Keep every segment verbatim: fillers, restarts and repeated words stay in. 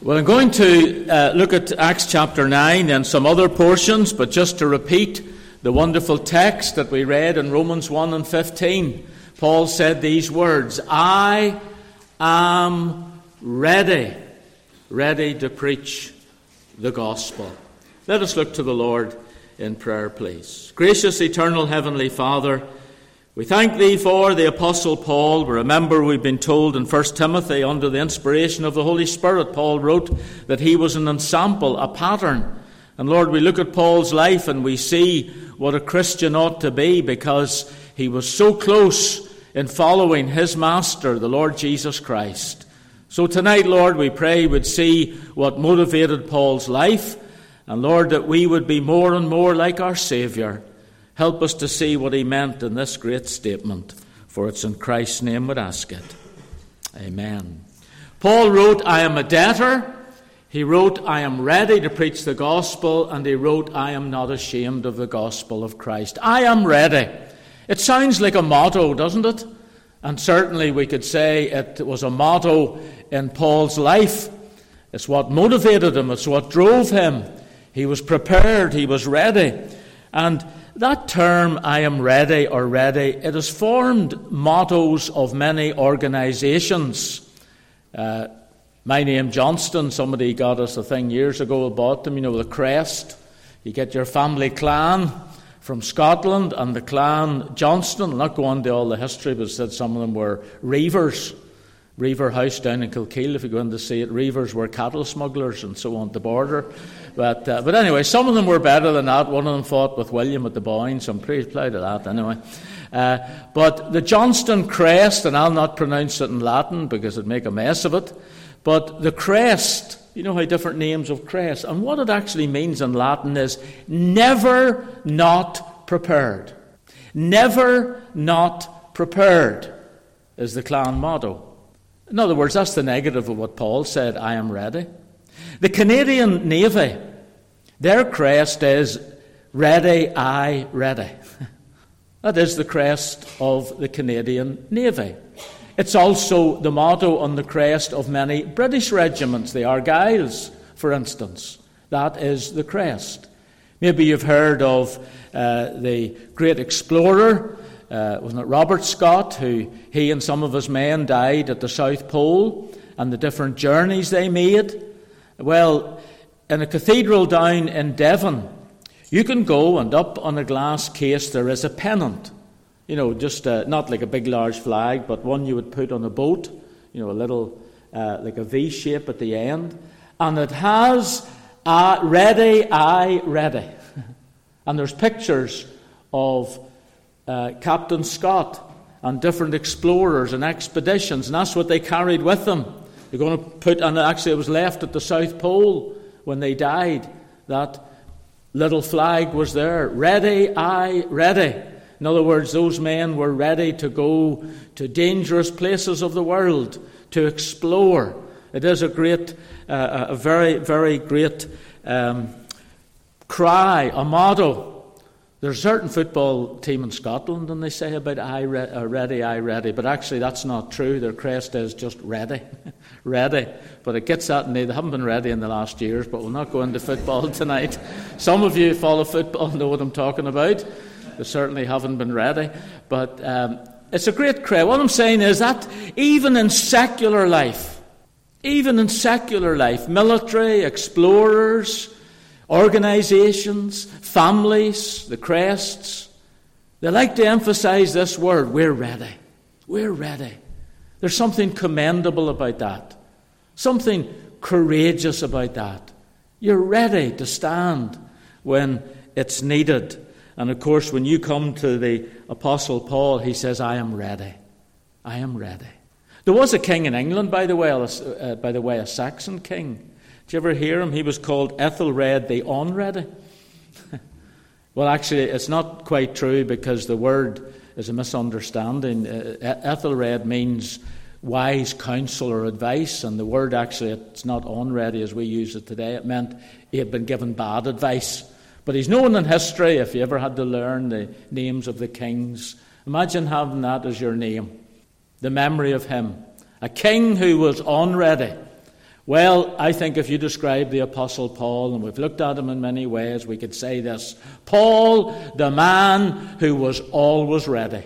Well, I'm going to uh, look at Acts chapter nine and some other portions, but just to repeat the wonderful text that we read in Romans one and fifteen. Paul said these words, I am ready, ready to preach the gospel. Let us look to the Lord in prayer, please. Gracious, eternal, heavenly Father, we thank Thee for the Apostle Paul. Remember, we've been told in First Timothy, under the inspiration of the Holy Spirit, Paul wrote that he was an ensample, a pattern. And Lord, we look at Paul's life and we see what a Christian ought to be, because he was so close in following his Master, the Lord Jesus Christ. So tonight, Lord, we pray we'd see what motivated Paul's life, and Lord, that we would be more and more like our Saviour. Help us to see what he meant in this great statement, for it's in Christ's name we ask it. Amen. Paul wrote, I am a debtor. He wrote, I am ready to preach the gospel. And he wrote, I am not ashamed of the gospel of Christ. I am ready. It sounds like a motto, doesn't it? And certainly we could say it was a motto in Paul's life. It's what motivated him. It's what drove him. He was prepared. He was ready. And that term, I am ready or ready, it has formed mottos of many organisations. Uh, my name, Johnston, somebody got us a thing years ago about them, you know, the crest. You get your family clan from Scotland, and the clan Johnston. I'll not go on to all the history, but it said some of them were reavers. Reaver House down in Kilkeel, if you go in to see it. Reavers were cattle smugglers and so on at the border. But uh, but anyway, some of them were better than that. One of them fought with William at the Boyne, so I'm pretty proud of that anyway. Uh, but the Johnston crest, and I'll not pronounce it in Latin because it'd make a mess of it, but the crest, you know how different names of crest, and what it actually means in Latin is never not prepared. Never not prepared is the clan motto. In other words, that's the negative of what Paul said, I am ready. The Canadian Navy, their crest is ready, aye, ready. That is the crest of the Canadian Navy. It's also the motto on the crest of many British regiments, the Argylls, for instance. That is the crest. Maybe you've heard of uh, the great explorer, Uh, wasn't it Robert Scott, who he and some of his men died at the South Pole, and the different journeys they made? Well, in a cathedral down in Devon, you can go, and up on a glass case there is a pennant. You know, just uh, not like a big large flag, but one you would put on a boat, you know, a little, uh, like a V shape at the end. And it has, uh, ready, aye, ready. And there's pictures of Uh, Captain Scott and different explorers and expeditions, and that's what they carried with them. They're going to put, and actually it was left at the South Pole when they died. That little flag was there. Ready, aye, ready. In other words, those men were ready to go to dangerous places of the world, to explore. It is a great, uh, a very, very great um, cry, a motto. There's a certain football team in Scotland, and they say about I re- uh, ready, I ready. But actually, that's not true. Their crest is just ready, ready. But it gets that, and they haven't been ready in the last years. But we'll not go into football tonight. Some of you who follow football know what I'm talking about. They certainly haven't been ready. But um, it's a great crest. What I'm saying is that even in secular life, even in secular life, military, explorers, organisations, families, the crests, they like to emphasise this word, we're ready. We're ready. There's something commendable about that. Something courageous about that. You're ready to stand when it's needed. And of course, when you come to the Apostle Paul, he says, I am ready. I am ready. There was a king in England, by the way, uh, by the way, a Saxon king. Did you ever hear him? He was called Ethelred the Unready. Well, actually, it's not quite true, because the word is a misunderstanding. Uh, Ethelred means wise counsel or advice, and the word actually, it's not unready as we use it today. It meant he had been given bad advice. But he's known in history, if you ever had to learn the names of the kings. Imagine having that as your name, the memory of him. A king who was unready. Well, I think if you describe the Apostle Paul, and we've looked at him in many ways, we could say this: Paul, the man who was always ready.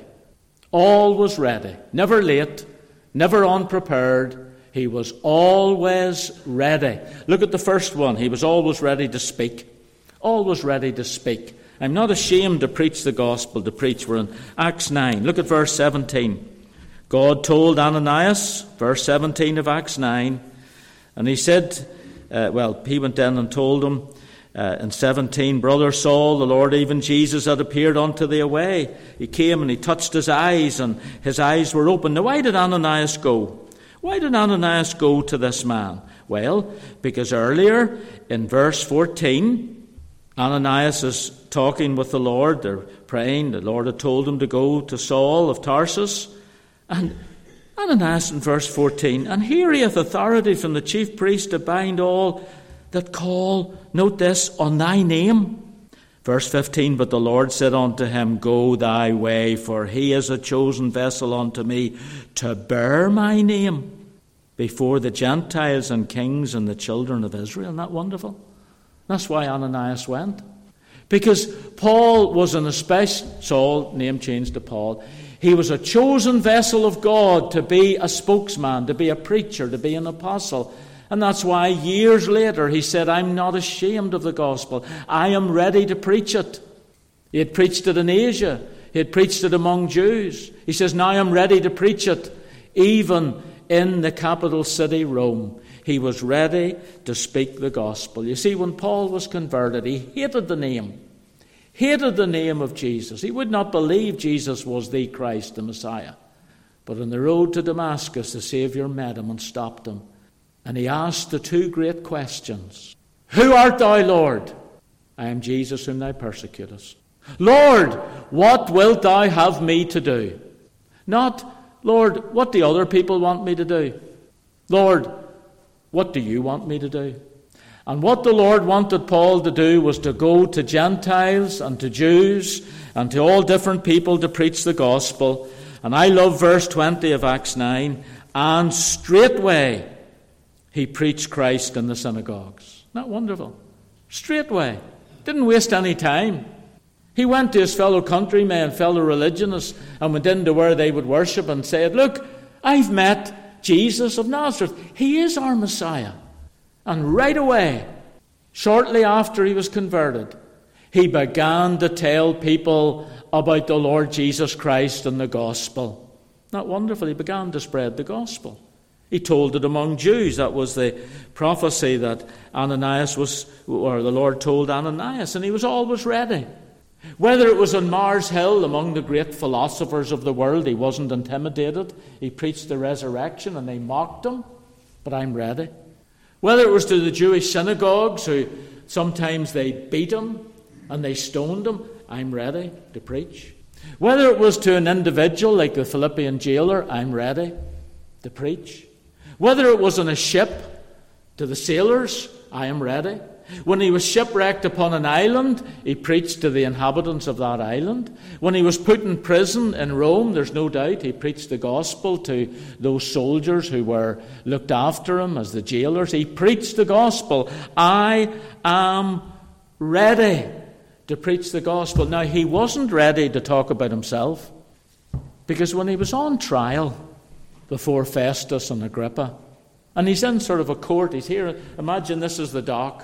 Always ready. Never late, never unprepared. He was always ready. Look at the first one. He was always ready to speak. Always ready to speak. I'm not ashamed to preach the gospel, to preach. We're in Acts nine. Look at verse seventeen. God told Ananias, verse seventeen of Acts nine, and he said, uh, well, he went in and told him uh, in seventeen, Brother Saul, the Lord, even Jesus, had appeared unto thee away. He came and he touched his eyes, and his eyes were open. Now, why did Ananias go? Why did Ananias go to this man? Well, because earlier in verse fourteen, Ananias is talking with the Lord. They're praying. The Lord had told him to go to Saul of Tarsus. And Ananias in verse fourteen, and here he hath authority from the chief priest to bind all that call, note this, on thy name. Verse fifteen, but the Lord said unto him, Go thy way, for he is a chosen vessel unto me to bear my name before the Gentiles and kings and the children of Israel. Isn't that wonderful? That's why Ananias went. Because Paul was an especially, Saul, name changed to Paul, he was a chosen vessel of God to be a spokesman, to be a preacher, to be an apostle. And that's why years later he said, I'm not ashamed of the gospel. I am ready to preach it. He had preached it in Asia. He had preached it among Jews. He says, now I'm ready to preach it, even in the capital city, Rome. He was ready to speak the gospel. You see, when Paul was converted, he hated the name. Hated the name of Jesus. He would not believe Jesus was the Christ, the Messiah. But on the road to Damascus, the Savior met him and stopped him. And he asked the two great questions. Who art thou, Lord? I am Jesus whom thou persecutest. Lord, what wilt thou have me to do? Not, Lord, what do other people want me to do? Lord, what do you want me to do? And what the Lord wanted Paul to do was to go to Gentiles and to Jews and to all different people to preach the gospel. And I love verse twenty of Acts nine. And straightway he preached Christ in the synagogues. Isn't that wonderful? Straightway. Didn't waste any time. He went to his fellow countrymen, fellow religionists, and went into where they would worship and said, look, I've met Jesus of Nazareth. He is our Messiah. And right away, shortly after he was converted, he began to tell people about the Lord Jesus Christ and the gospel. Isn't that wonderful? He began to spread the gospel. He told it among Jews. That was the prophecy that Ananias was, or the Lord told Ananias, and he was always ready. Whether it was on Mars Hill among the great philosophers of the world, he wasn't intimidated. He preached the resurrection and they mocked him, but I'm ready. Whether it was to the Jewish synagogues who sometimes they beat him and they stoned him, I'm ready to preach. Whether it was to an individual like the Philippian jailer, I'm ready to preach. Whether it was on a ship to the sailors, I am ready. When he was shipwrecked upon an island, he preached to the inhabitants of that island. When he was put in prison in Rome, there's no doubt he preached the gospel to those soldiers who were looked after him as the jailers. He preached the gospel. I am ready to preach the gospel. Now, he wasn't ready to talk about himself, because when he was on trial before Festus and Agrippa, and he's in sort of a court, he's here, imagine this is the dock.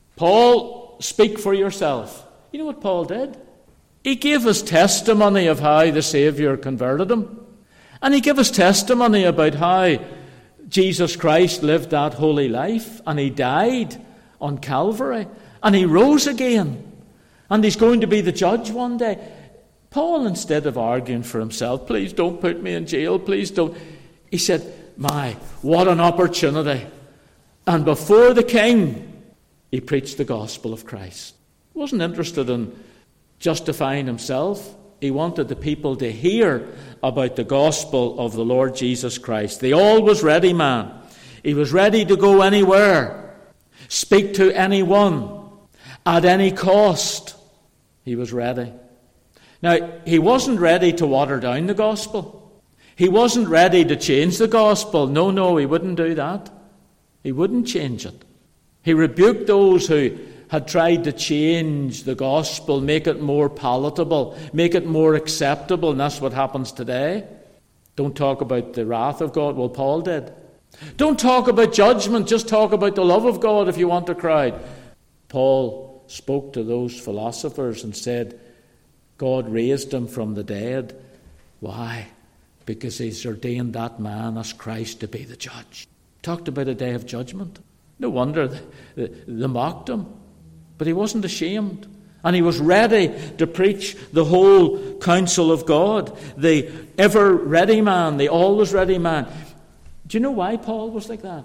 Paul, speak for yourself. You know what Paul did? He gave his testimony of how the Savior converted him. And he gave his testimony about how Jesus Christ lived that holy life. And he died on Calvary. And he rose again. And he's going to be the judge one day. Paul, instead of arguing for himself, please don't put me in jail, please don't. He said, my, what an opportunity. And before the king, he preached the gospel of Christ. He wasn't interested in justifying himself. He wanted the people to hear about the gospel of the Lord Jesus Christ. The always ready man. He was ready to go anywhere, speak to anyone, at any cost. He was ready. Now, he wasn't ready to water down the gospel. He wasn't ready to change the gospel. No, no, he wouldn't do that. He wouldn't change it. He rebuked those who had tried to change the gospel, make it more palatable, make it more acceptable, and that's what happens today. Don't talk about the wrath of God. Well, Paul did. Don't talk about judgment, just talk about the love of God if you want a crowd. Paul spoke to those philosophers and said, God raised him from the dead. Why? Because he's ordained that man as Christ to be the judge. Talked about a day of judgment. No wonder they, they, they mocked him. But he wasn't ashamed. And he was ready to preach the whole counsel of God. The ever ready man, the always ready man. Do you know why Paul was like that?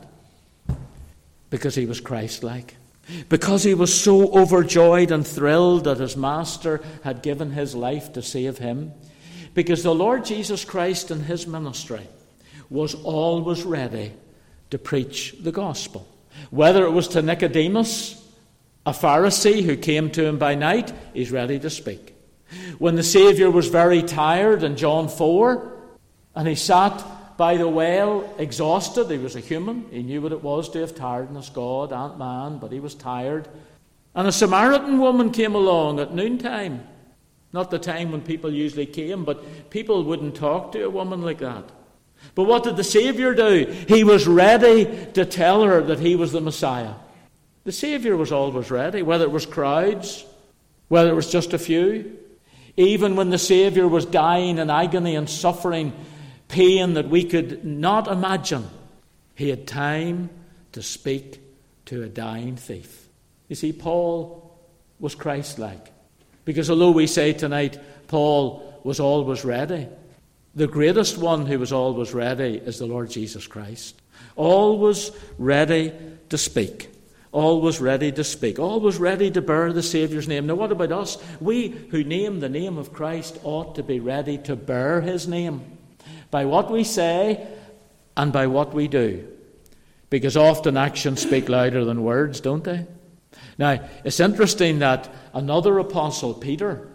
Because he was Christ-like. Because he was so overjoyed and thrilled that his master had given his life to save him. Because the Lord Jesus Christ in his ministry was always ready to preach the gospel. Whether it was to Nicodemus, a Pharisee who came to him by night, he's ready to speak. When the Saviour was very tired in John four, and he sat by the well exhausted, he was a human, he knew what it was to have tiredness, God and man, but he was tired. And a Samaritan woman came along at noontime, not the time when people usually came, but people wouldn't talk to a woman like that. But what did the Saviour do? He was ready to tell her that he was the Messiah. The Saviour was always ready, whether it was crowds, whether it was just a few. Even when the Saviour was dying in agony and suffering pain that we could not imagine, he had time to speak to a dying thief. You see, Paul was Christ-like. Because although we say tonight Paul was always ready, the greatest one who was always ready is the Lord Jesus Christ. Always ready to speak. Always ready to speak. Always ready to bear the Saviour's name. Now what about us? We who name the name of Christ ought to be ready to bear his name by what we say and by what we do. Because often actions speak louder than words, don't they? Now, it's interesting that another apostle, Peter,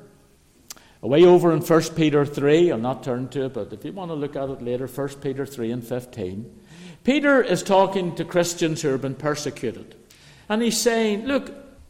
away over in First Peter three, I'll not turn to it, but if you want to look at it later, First Peter three and fifteen, Peter is talking to Christians who have been persecuted. And he's saying, look,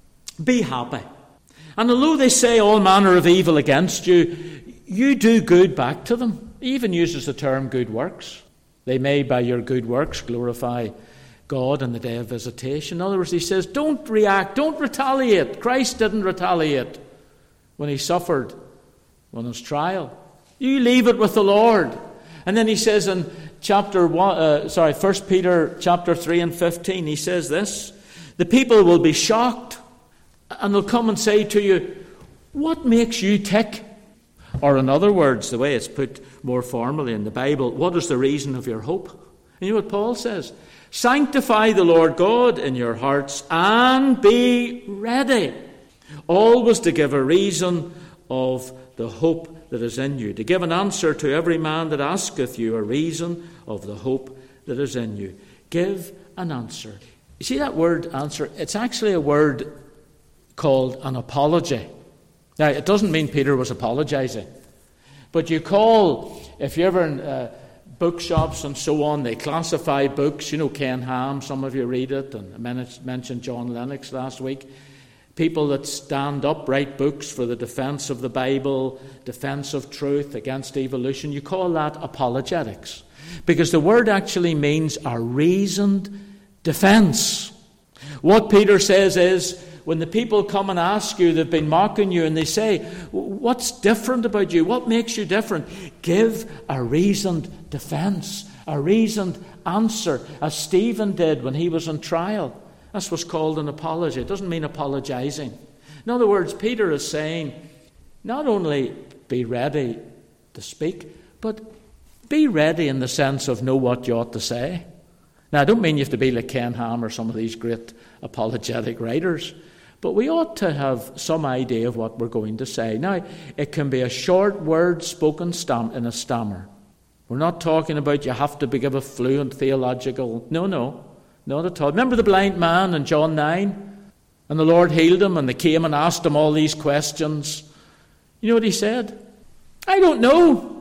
be happy. And although they say all manner of evil against you, you do good back to them. He even uses the term good works. They may by your good works glorify God on the day of visitation. In other words, he says, don't react, don't retaliate. Christ didn't retaliate when he suffered on his trial. You leave it with the Lord. And then he says in chapter one, uh, sorry, First Peter chapter three and fifteen, he says this, the people will be shocked and they'll come and say to you, what makes you tick? Or in other words, the way it's put more formally in the Bible, what is the reason of your hope? And you know what Paul says? Sanctify the Lord God in your hearts and be ready, always to give a reason of the hope that is in you, to give an answer to every man that asketh you a reason of the hope that is in you. Give an answer. You see that word answer? It's actually a word called an apology. Now, it doesn't mean Peter was apologizing. But you call, if you're ever in uh, bookshops and so on, they classify books. You know Ken Ham, some of you read it, and I mentioned John Lennox last week. People that stand up, write books for the defense of the Bible, defense of truth against evolution. You call that apologetics. Because the word actually means a reasoned defense. What Peter says is, when the people come and ask you, they've been mocking you, and they say, what's different about you? What makes you different? Give a reasoned defense, a reasoned answer, as Stephen did when he was on trial. That's what's called an apology. It doesn't mean apologizing. In other words, Peter is saying, not only be ready to speak, but be ready in the sense of know what you ought to say. Now, I don't mean you have to be like Ken Ham or some of these great apologetic writers, but we ought to have some idea of what we're going to say. Now, it can be a short word spoken stam- in a stammer. We're not talking about you have to give a fluent theological... No, no, not at all. Remember the blind man in John nine? And the Lord healed him, and they came and asked him all these questions. You know what he said? I don't know.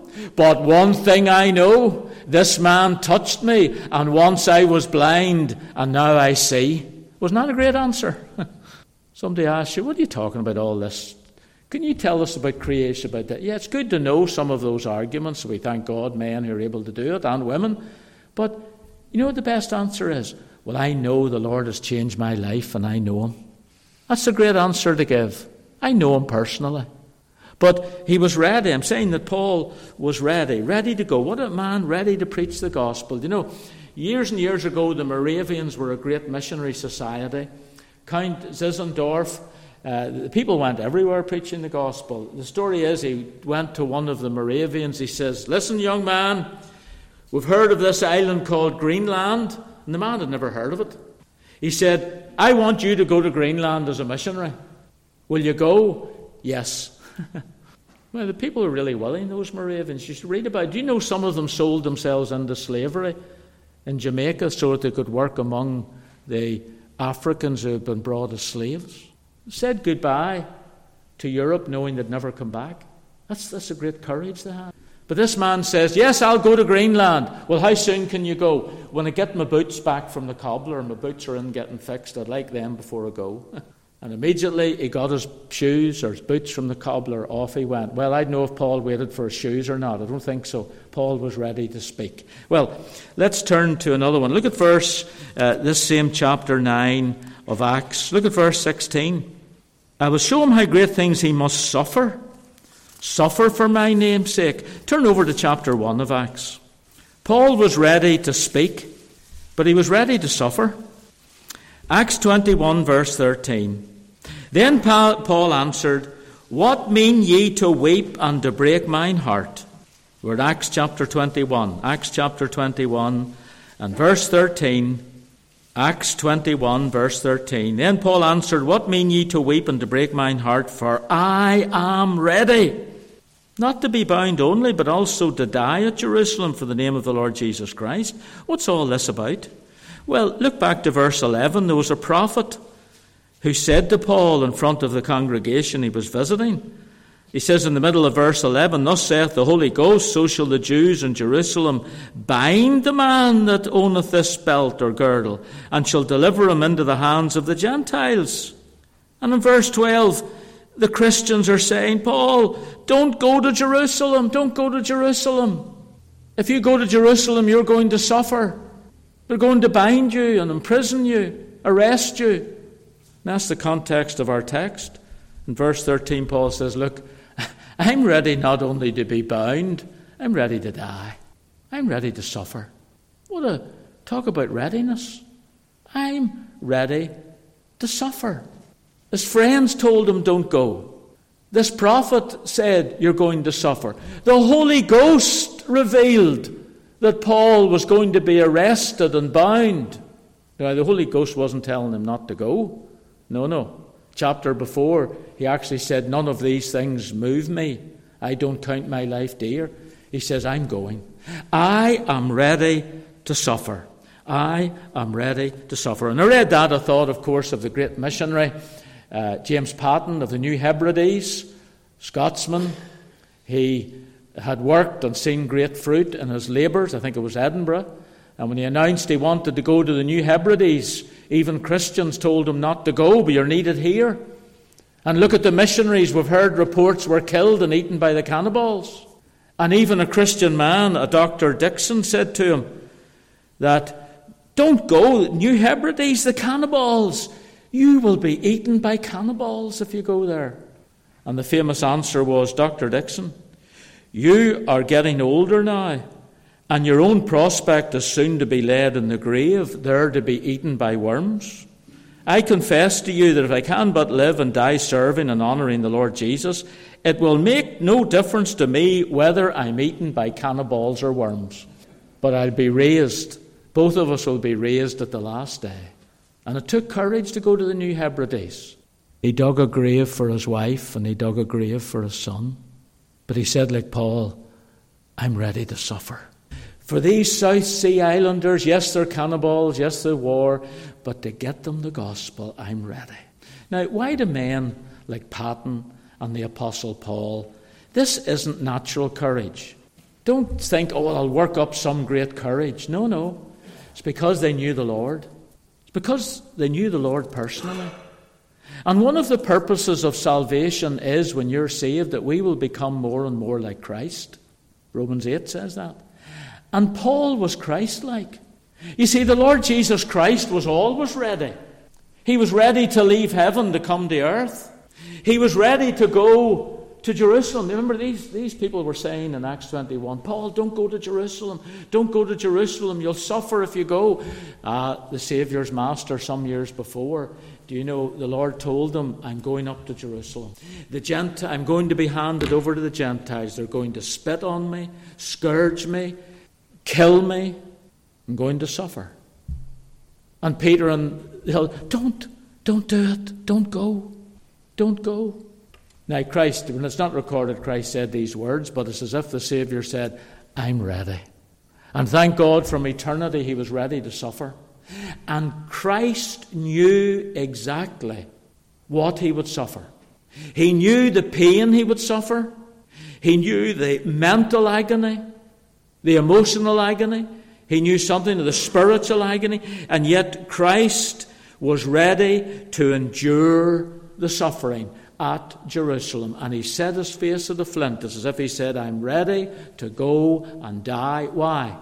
But one thing I know, this man touched me, and once I was blind, and now I see. Wasn't that a great answer? Somebody asked you, what are you talking about all this? Can you tell us about creation, about that? Yeah, it's good to know some of those arguments. We thank God, men who are able to do it, and women. But you know what the best answer is? Well, I know the Lord has changed my life, and I know him. That's a great answer to give. I know him personally. But he was ready. I'm saying that Paul was ready, ready to go. What a man ready to preach the gospel. You know, years and years ago, the Moravians were a great missionary society. Count Zinzendorf, uh, the people went everywhere preaching the gospel. The story is he went to one of the Moravians. He says, listen, young man, we've heard of this island called Greenland. And the man had never heard of it. He said, I want you to go to Greenland as a missionary. Will you go? Yes. Well, the people are really willing, those Moravians. You should read about it. Do you know some of them sold themselves into slavery in Jamaica so that they could work among the Africans who had been brought as slaves? Said goodbye to Europe knowing they'd never come back. That's, that's a great courage they had. But this man says, yes, I'll go to Greenland. Well, how soon can you go? When I get my boots back from the cobbler, my boots are in getting fixed, I'd like them before I go. And immediately he got his shoes or his boots from the cobbler, off he went. Well, I don't know if Paul waited for his shoes or not. I don't think so. Paul was ready to speak. Well, let's turn to another one. Look at verse, uh, this same chapter nine of Acts. Look at verse sixteen. I will show him how great things he must suffer. Suffer for my name's sake. Turn over to chapter one of Acts. Paul was ready to speak, but he was ready to suffer. Acts twenty-one, verse thirteen. Then Paul answered, what mean ye to weep and to break mine heart? We're at Acts chapter twenty-one. Acts chapter twenty-one and verse thirteen. Acts twenty-one, verse thirteen. Then Paul answered, what mean ye to weep and to break mine heart? For I am ready, not to be bound only, but also to die at Jerusalem for the name of the Lord Jesus Christ. What's all this about? Well, look back to verse eleven. There was a prophet who said to Paul in front of the congregation he was visiting. He says in the middle of verse eleven, thus saith the Holy Ghost, so shall the Jews in Jerusalem bind the man that owneth this belt or girdle, and shall deliver him into the hands of the Gentiles. And in verse twelve, the Christians are saying, Paul, don't go to Jerusalem, don't go to Jerusalem. If you go to Jerusalem, you're going to suffer. They're going to bind you and imprison you, arrest you. And that's the context of our text. In verse thirteen, Paul says, look, I'm ready not only to be bound, I'm ready to die. I'm ready to suffer. What a talk about readiness. I'm ready to suffer. His friends told him, don't go. This prophet said, you're going to suffer. The Holy Ghost revealed that Paul was going to be arrested and bound. Now, the Holy Ghost wasn't telling him not to go. No, no. Chapter before, he actually said, none of these things move me. I don't count my life dear. He says, I'm going. I am ready to suffer. I am ready to suffer. And I read that, I thought, of course, of the great missionary, uh, James Patton of the New Hebrides, Scotsman. He had worked and seen great fruit in his labours. I think it was Edinburgh. And when he announced he wanted to go to the New Hebrides, even Christians told him not to go, but you're needed here. And look at the missionaries. We've heard reports were killed and eaten by the cannibals. And even a Christian man, a Doctor Dixon, said to him that, don't go, New Hebrides, the cannibals. You will be eaten by cannibals if you go there. And the famous answer was, Doctor Dixon, you are getting older now, and your own prospect is soon to be laid in the grave, there to be eaten by worms. I confess to you that if I can but live and die serving and honouring the Lord Jesus, it will make no difference to me whether I'm eaten by cannibals or worms. But I'll be raised. Both of us will be raised at the last day. And it took courage to go to the New Hebrides. He dug a grave for his wife and he dug a grave for his son. But he said, like Paul, I'm ready to suffer. For these South Sea Islanders, yes, they're cannibals, yes, they're war, but to get them the gospel, I'm ready. Now, why do men like Patton and the Apostle Paul? This isn't natural courage. Don't think, oh, well, I'll work up some great courage. No, no. It's because they knew the Lord. It's because they knew the Lord personally. And one of the purposes of salvation is, when you're saved, that we will become more and more like Christ. Romans eight says that. And Paul was Christ-like. You see, the Lord Jesus Christ was always ready. He was ready to leave heaven to come to earth. He was ready to go to Jerusalem. Remember, these, these people were saying in Acts twenty-one, Paul, don't go to Jerusalem. Don't go to Jerusalem. You'll suffer if you go. Uh, the Saviour's master some years before, do you know, the Lord told them, I'm going up to Jerusalem. The Gent- I'm going to be handed over to the Gentiles. They're going to spit on me, scourge me, kill me. I'm going to suffer. And Peter and the other, don't, don't do it. Don't go. Don't go. Now Christ, when it's not recorded, Christ said these words, but it's as if the Saviour said, I'm ready. And thank God, from eternity he was ready to suffer. And Christ knew exactly what he would suffer. He knew the pain he would suffer. He knew the mental agony, the emotional agony. He knew something of the spiritual agony. And yet Christ was ready to endure the suffering at Jerusalem. And he set his face to the flint. It's as if he said, I'm ready to go and die. Why?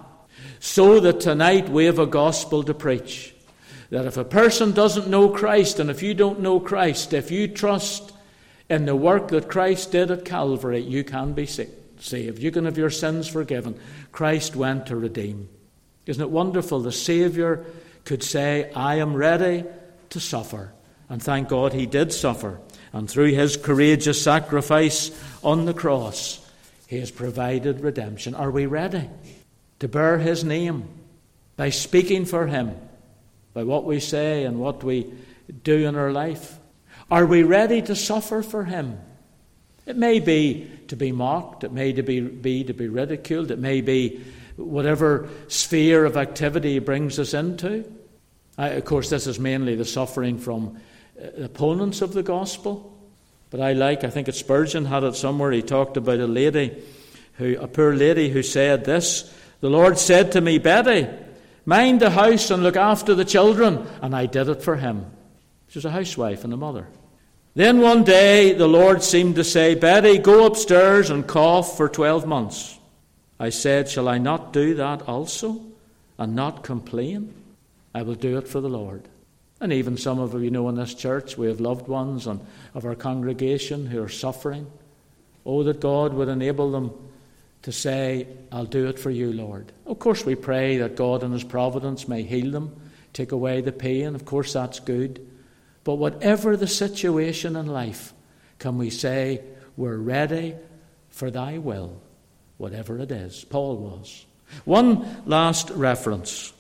So that tonight we have a gospel to preach. That if a person doesn't know Christ, and if you don't know Christ, if you trust in the work that Christ did at Calvary, you can be saved. You can have your sins forgiven. Christ went to redeem. Isn't it wonderful? The Saviour could say, I am ready to suffer. And thank God he did suffer. And through his courageous sacrifice on the cross, he has provided redemption. Are we ready to bear his name by speaking for him, by what we say and what we do in our life? Are we ready to suffer for him? It may be to be mocked. It may be, be to be ridiculed. It may be whatever sphere of activity he brings us into. I, of course, this is mainly the suffering from opponents of the gospel. But I like, I think it's Spurgeon had it somewhere, he talked about a lady, who, a poor lady who said this, the Lord said to me, Betty, mind the house and look after the children. And I did it for him. She was a housewife and a mother. Then one day the Lord seemed to say, Betty, go upstairs and cough for twelve months. I said, shall I not do that also and not complain? I will do it for the Lord. And even some of you know in this church, we have loved ones and of our congregation who are suffering. Oh, that God would enable them to say, I'll do it for you, Lord. Of course, we pray that God in his providence may heal them, take away the pain. Of course, that's good. But whatever the situation in life, can we say, we're ready for thy will, whatever it is. Paul was. One last reference.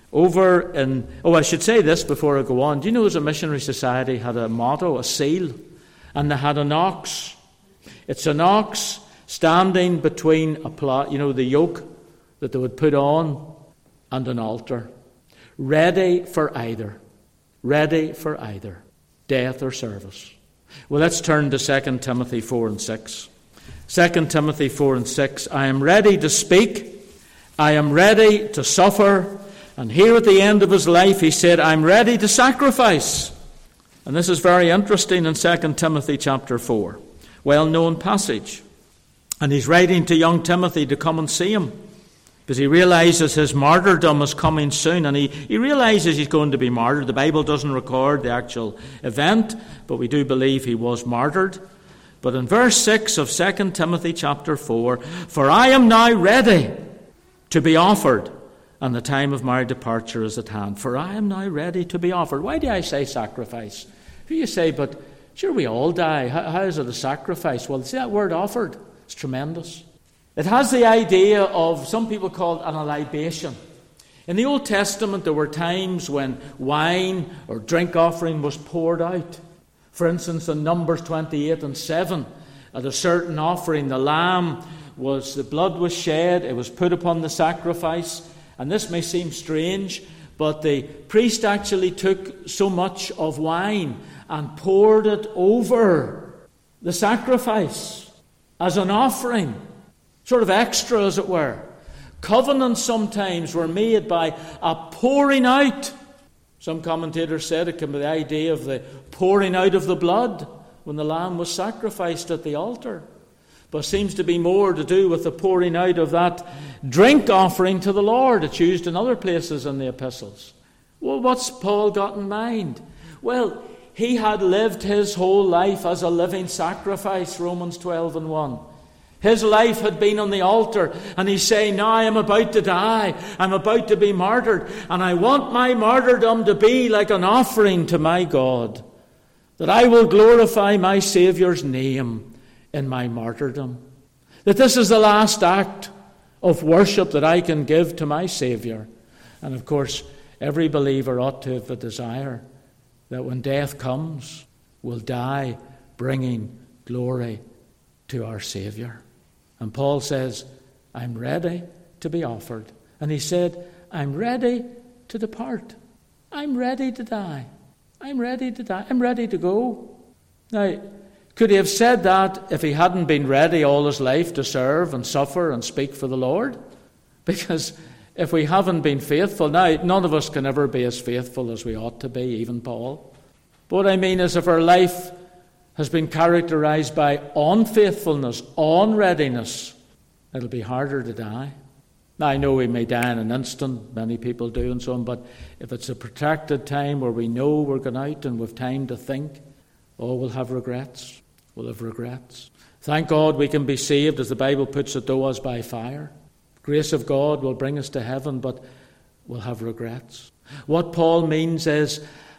Over in, oh, I should say this before I go on. Do you know, as a missionary society had a motto, a seal, and they had an ox. It's an ox standing between a plot, you know, the yoke that they would put on, and an altar, ready for either, ready for either, death or service. Well, let's turn to Second Timothy four and six. Second Timothy four and six. I am ready to speak. I am ready to suffer. And here at the end of his life, he said, I'm ready to sacrifice. And this is very interesting in Second Timothy chapter four. Well-known passage. And he's writing to young Timothy to come and see him, because he realizes his martyrdom is coming soon. And he, he realizes he's going to be martyred. The Bible doesn't record the actual event, but we do believe he was martyred. But in verse six of Second Timothy chapter four, for I am now ready to be offered, and the time of my departure is at hand. For I am now ready to be offered. Why do I say sacrifice? You say, but sure, we all die. How, how is it a sacrifice? Well, see that word offered? It's tremendous. It has the idea of, some people call it an libation. In the Old Testament, there were times when wine or drink offering was poured out. For instance, in Numbers twenty-eight and seven, at a certain offering, the lamb was, the blood was shed, it was put upon the sacrifice. And this may seem strange, but the priest actually took so much of wine and poured it over the sacrifice as an offering. It's sort of extra, as it were. Covenants sometimes were made by a pouring out. Some commentators said it can be the idea of the pouring out of the blood when the lamb was sacrificed at the altar. But it seems to be more to do with the pouring out of that drink offering to the Lord. It's used in other places in the epistles. Well, what's Paul got in mind? Well, he had lived his whole life as a living sacrifice, Romans twelve and one. His life had been on the altar, and he's saying, now I am about to die. I'm about to be martyred, and I want my martyrdom to be like an offering to my God, that I will glorify my Saviour's name in my martyrdom. That this is the last act of worship that I can give to my Saviour. And of course, every believer ought to have a desire that when death comes, we'll die bringing glory to our Saviour. And Paul says, I'm ready to be offered. And he said, I'm ready to depart. I'm ready to die. I'm ready to die. I'm ready to go. Now, could he have said that if he hadn't been ready all his life to serve and suffer and speak for the Lord? Because if we haven't been faithful, now none of us can ever be as faithful as we ought to be, even Paul. But what I mean is, if our life has been characterized by unfaithfulness, unreadiness, it'll be harder to die. Now, I know we may die in an instant, many people do and so on, but if it's a protracted time where we know we're going out and we've time to think, oh, we'll have regrets. We'll have regrets. Thank God we can be saved, as the Bible puts it, though as by fire. The grace of God will bring us to heaven, but we'll have regrets. What Paul means is,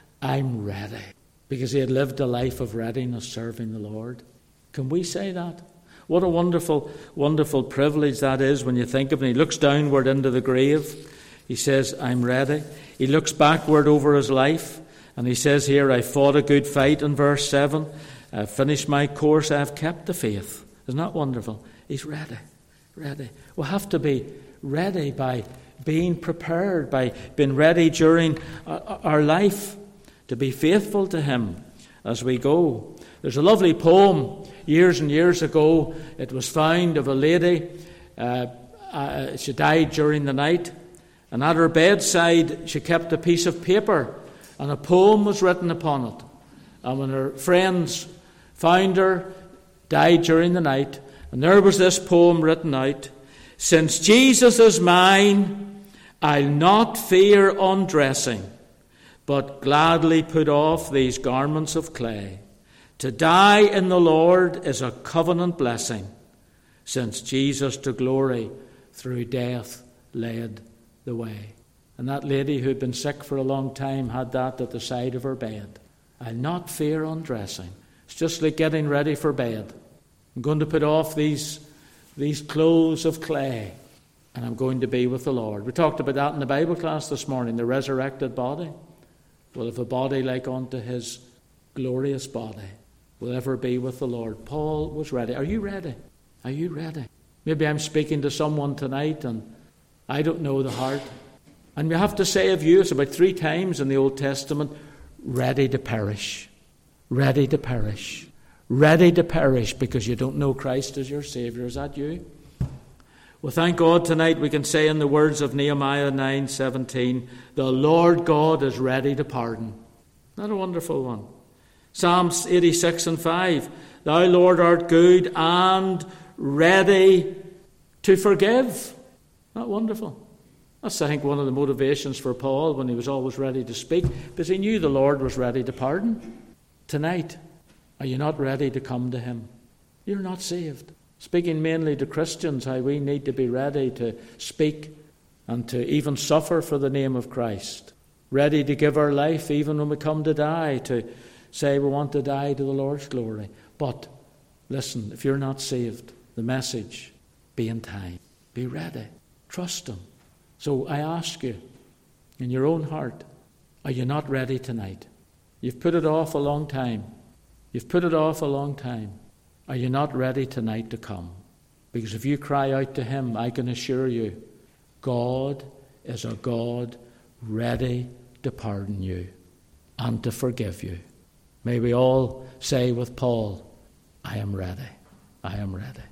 I'm ready, because he had lived a life of readiness serving the Lord. Can we say that? What a wonderful, wonderful privilege that is when you think of it. He looks downward into the grave. He says, I'm ready. He looks backward over his life, and he says here, I fought a good fight in verse seven. I've finished my course. I've kept the faith. Isn't that wonderful? He's ready. Ready. We'll have to be ready by being prepared, by being ready during our life to be faithful to him as we go. There's a lovely poem years and years ago. It was found of a lady. Uh, uh, she died during the night, and at her bedside she kept a piece of paper, and a poem was written upon it. And when her friends found her, died during the night, and there was this poem written out: Since Jesus is mine, I'll not fear undressing, but gladly put off these garments of clay. To die in the Lord is a covenant blessing, since Jesus to glory through death led the way. And that lady who'd been sick for a long time had that at the side of her bed. I'll not fear undressing. It's just like getting ready for bed. I'm going to put off these, these clothes of clay, and I'm going to be with the Lord. We talked about that in the Bible class this morning, the resurrected body. Will have a body like unto his glorious body. Will ever be with the Lord. Paul was ready. Are you ready? Are you ready? Maybe I'm speaking to someone tonight and I don't know the heart. And we have to say of you, it's about three times in the Old Testament, ready to perish. Ready to perish. Ready to perish because you don't know Christ as your Saviour. Is that you? Well, thank God tonight we can say in the words of Nehemiah nine seventeen, the Lord God is ready to pardon. Not a wonderful one. Psalms eighty-six and five, Thou, Lord, art good and ready to forgive. Not wonderful. That's, I think, one of the motivations for Paul when he was always ready to speak, because he knew the Lord was ready to pardon. Tonight, are you not ready to come to him? You're not saved. Speaking mainly to Christians, how we need to be ready to speak and to even suffer for the name of Christ. Ready to give our life even when we come to die, to say we want to die to the Lord's glory. But listen, if you're not saved, the message, be in time. Be ready. Trust him. So I ask you, in your own heart, are you not ready tonight? You've put it off a long time. You've put it off a long time. Are you not ready tonight to come? Because if you cry out to him, I can assure you, God is a God ready to pardon you and to forgive you. May we all say with Paul, I am ready. I am ready.